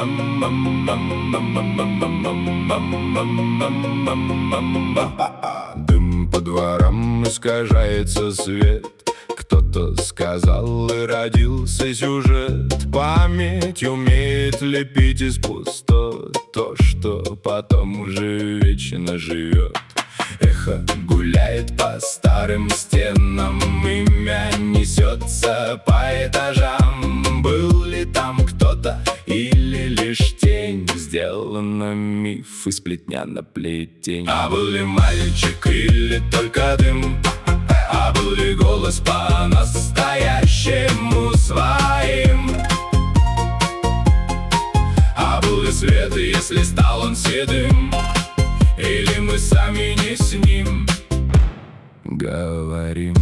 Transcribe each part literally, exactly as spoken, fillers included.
Дым по дворам, искажается свет. Кто-то сказал, и родился сюжет. Память умеет лепить из пустот то, что потом уже вечно живет. Эхо гуляет по старым стенам, имя несется по этажам. Был ли там кто-то или лишь тень? Сделана миф из плетня на плетень. А был ли мальчик или только дым? А был ли голос по-настоящему своим? А был ли свет, если стал он седым? Или мы сами не с ним говорим?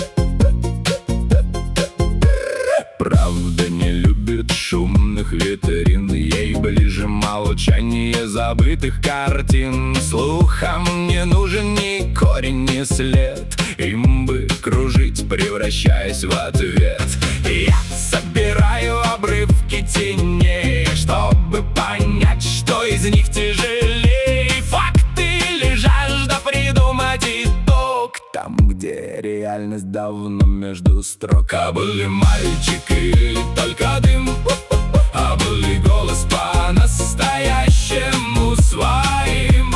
Правда не любит шумных витрин, ей ближе молчание забытых картин. Слухам не нужен ни корень, ни след, им бы кружить, превращаясь в ответ. Я собираю обрывки теней, чтобы понять, что из них тяжелее. Факты или жажда придумать итог там, где реальность давно между строк. А был ли мальчик или только дым? А был ли голос по-настоящему своим?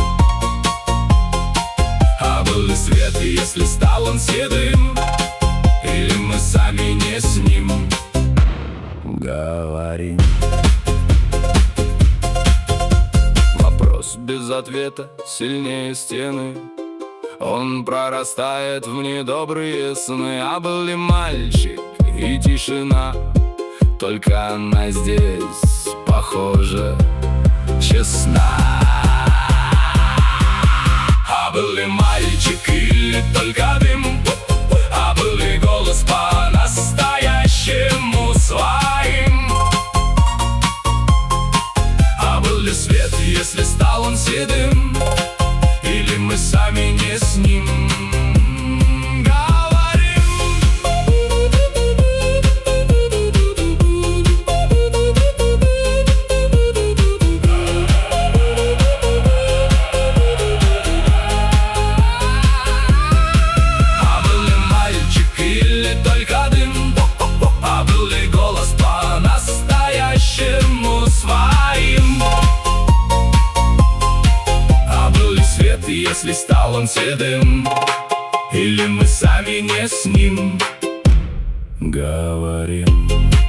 А был ли свет, если стал он седым? Или мы сами не с ним говорим? Вопрос без ответа сильнее стены, он прорастает в недобрые сны. А был ли мальчик и тишина? Только она здесь, похоже, честна. А был ли мальчик или только дым? А был ли голос по-настоящему своим? А был ли свет, если стал он седым? Или мы сами не с ним говорим? А был ли мальчик или только дым? А был ли голос по-настоящему своим? А был ли свет, если стал он седым? Или мы сами не с ним говорим?